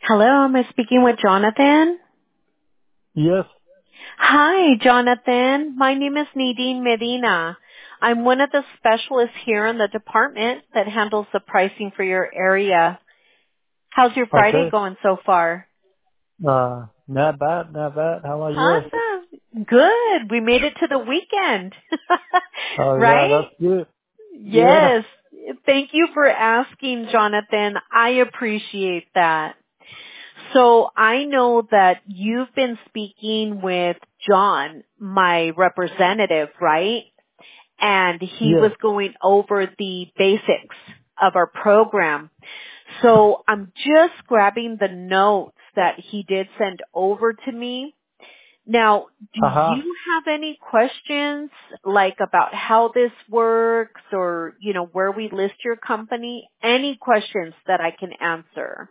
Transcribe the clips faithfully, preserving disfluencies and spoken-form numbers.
Hello, am I speaking with Jonathan? Yes. Hi, Jonathan. My name is Nadine Medina. I'm one of the specialists here in the department that handles the pricing for your area. How's your Friday Okay. going so far? Uh, not bad, not bad. How about yours? Awesome. Good. We made it to the weekend. Oh yeah, Right? that's good. Yeah. Yes. Thank you for asking, Jonathan. I appreciate that. So I know that you've been speaking with John, my representative, right? And he was Yes. going over the basics of our program. So I'm just grabbing the notes that he did send over to me. Now, do Uh huh. you have any questions like about how this works or, you know, where we list your company? Any questions that I can answer?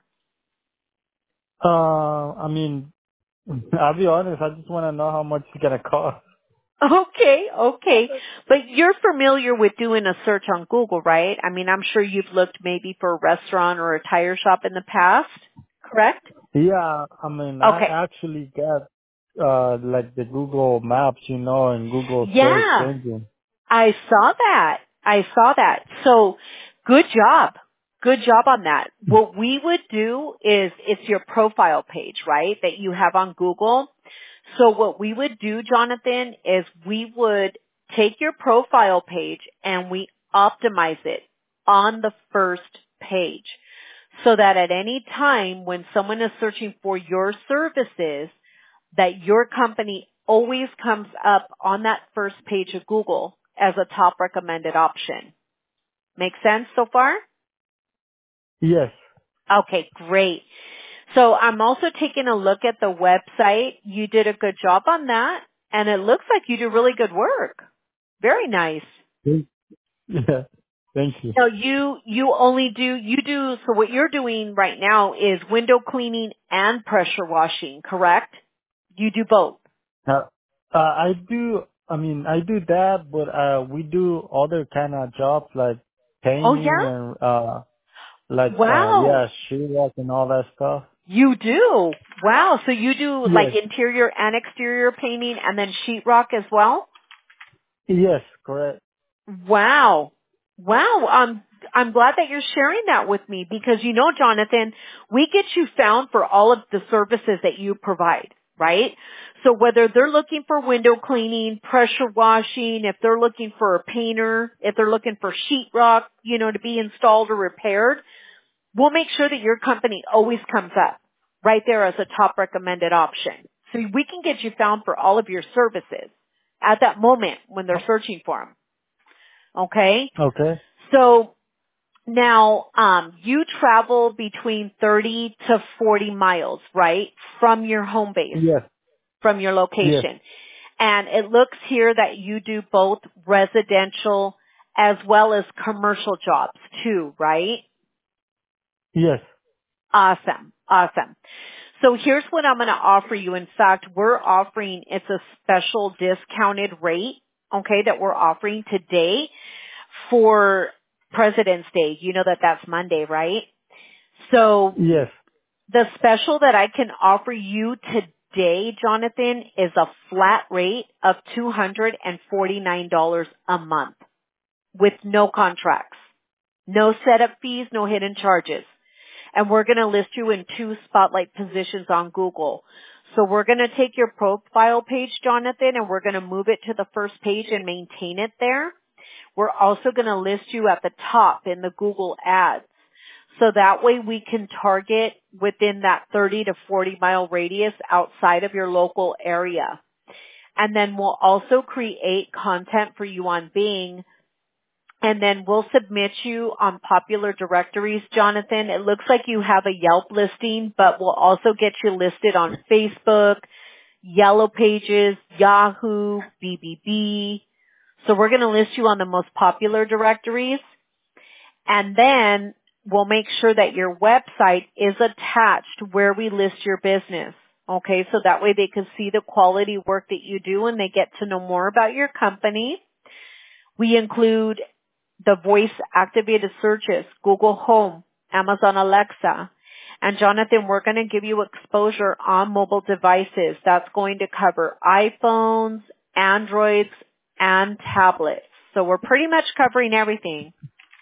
Uh, I mean, I'll be honest. I just want to know how much it's gonna cost. Okay, okay. But you're familiar with doing a search on Google, right? I mean, I'm sure you've looked maybe for a restaurant or a tire shop in the past, correct? Yeah. I mean, I Okay. actually got uh like the Google Maps, you know, and Google search Yeah, engine. I saw that. I saw that. So, good job. Good job on that. What we would do is, it's your profile page, right, that you have on Google. So what we would do, Jonathan, is we would take your profile page and we optimize it on the first page so that at any time when someone is searching for your services, that your company always comes up on that first page of Google as a top recommended option. Make sense so far? Yes. Okay, great. So I'm also taking a look at the website. You did a good job on that, and it looks like you do really good work. Very nice. Yeah. Thank you. So you, you only do, you do, so what you're doing right now is window cleaning and pressure washing, correct? You do both. Uh, uh, I do. I mean, I do that, but uh, we do other kind of jobs like Oh painting yeah? and uh like uh Wow. yeah, sheet rock and all that stuff. You do. Wow. So you do like Yes, interior and exterior painting and then sheetrock as well? yes, correct. Wow. Wow. Um, I'm glad that you're sharing that with me because you know, Jonathan, we get you found for all of the services that you provide, right? So whether they're looking for window cleaning, pressure washing, if they're looking for a painter, if they're looking for sheetrock, you know, to be installed or repaired, we'll make sure that your company always comes up right there as a top recommended option. So we can get you found for all of your services at that moment when they're searching for them. Okay? Okay. So now, um, you travel between thirty to forty miles, right? From your home base, Yes, from your yes, location. And it looks here that you do both residential as well as commercial jobs too, right? yes, Awesome. Awesome. So here's what I'm going to offer you. In fact, we're offering, it's a special discounted rate, okay, that we're offering today for President's Day. You know that that's Monday, right? So yes, the special that I can offer you today, Jonathan, is a flat rate of two hundred forty-nine dollars a month with no contracts, no setup fees, no hidden charges. And we're going to list you in two spotlight positions on Google. So we're going to take your profile page, Jonathan, and we're going to move it to the first page and maintain it there. We're also going to list you at the top in the Google ads. So that way we can target within that thirty to forty mile radius outside of your local area. And then we'll also create content for you on Bing, and then we'll submit you on popular directories, Jonathan. It looks like you have a Yelp listing, but we'll also get you listed on Facebook, Yellow Pages, Yahoo, B B B. So we're going to list you on the most popular directories, and then we'll make sure that your website is attached where we list your business. Okay, so that way they can see the quality work that you do and they get to know more about your company. We include the voice activated searches, Google Home, Amazon Alexa, And Jonathan, we're going to give you exposure on mobile devices. That's going to cover iPhones, Androids, and tablets. So we're pretty much covering everything.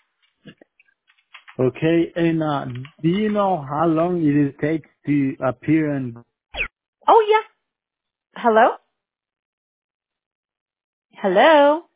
Okay, and uh, do you know how long it takes to appear in? Oh, yeah. Hello? Hello?